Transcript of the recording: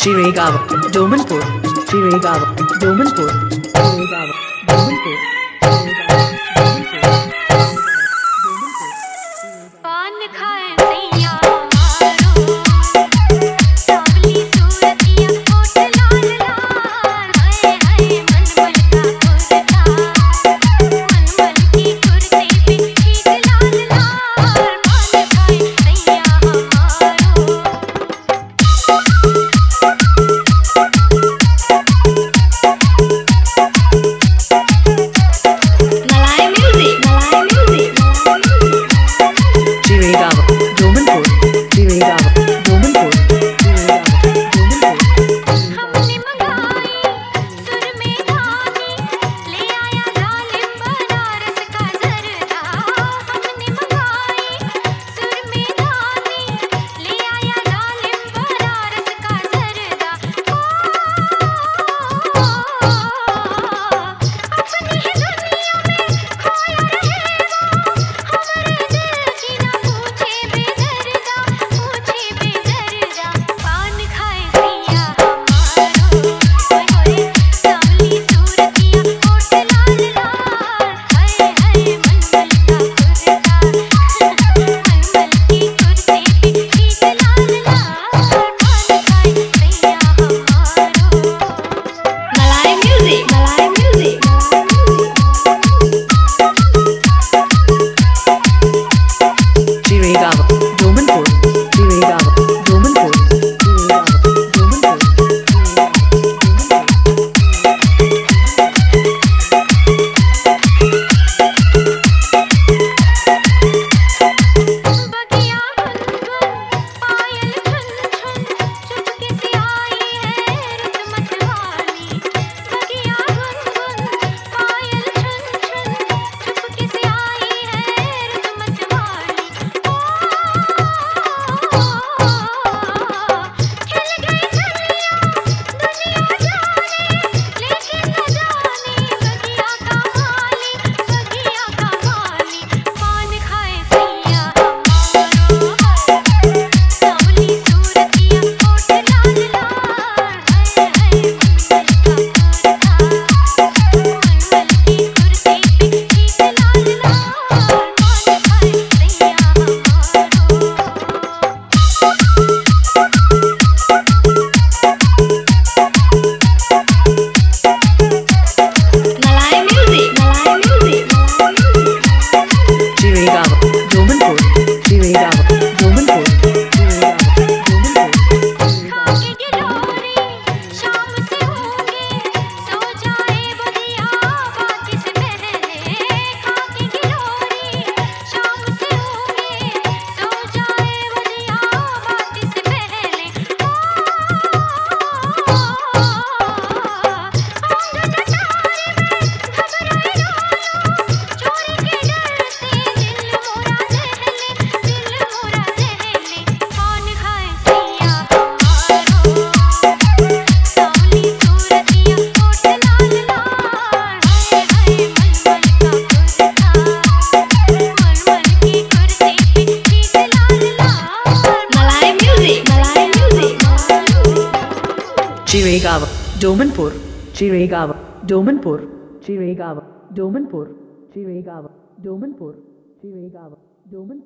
Chirigava, Domanpur, Chirigava, Domanpur, Chirigava, Domanpur, पान खाए सैया मारो सावली सूरतिया होठ लाल लाल हाय हाय मनमल का कुर्ता मनमल की कुर्ते पे ठीक लाल लाल पान खाए सैया मारो मलाई music Chirigava, Domanpur, Chirigava, Domanpur, Chirigava, Domanpur. हमने मंगाई सुर में धानी ले आया जालिम बनारस का जरदा हमने मंगाई सुर में धानी ले आया जालिम बनारस का जरदा अपनी ही दुनिया में खोया रहे वो हमारे दिल की ना पूछे बेदर्दा पान खाए सैया हमारो होए सावली सूरतिया होठ लाल लाल हाय हाय मनमल का कुर्ता मनमल की कुर्ते पे ठीक लाल लाल पान खाए सैया हमारो मलाई music Chirigava, Domanpur, Chirigava, Domanpur, Chirigava, Domanpur, बगिया गुनगुन पायल झुन झुन चुपके से आई है रुत मतवाली बगिया गुनगुन पायल झुन झुन चुपके से आई है रुत मतवाली खिल गई कलियां दुनिया जाने लेकिन न जाने बगिया का माली पान खाए सैया हमारो सावली सूरतिया होठ लाल लाल हाय हाय मनमल का कुर्ता मनमल की कुर्ते पे ठीक लाल लाल पान खाए सैया हमारो मलाई music Chirigava, Domanpur, Chirigava, Domanpur, Chirigava, Domanpur. खाके गिलोरी शाम से होंगे सो जाए बुधिया बात से पहले खाके गिलोरी शाम से होंगे सो जाए बुधिया बात से पहले अंग जटारे में घबराए लालो चोरी के डर से दिल मोरा दहले पान खाए सैया हमारो सावली सूरतिया होठ लाल लाल हाय हाय मनमल का कुर्ता मनमल की कुर्ते पे ठीक लाल लाल मलाई music Chirigava, Domanpur, Chirigava, Domanpur, Chirigava, Domanpur, Chirigava, Domanpur, Chirigava, Domanpur.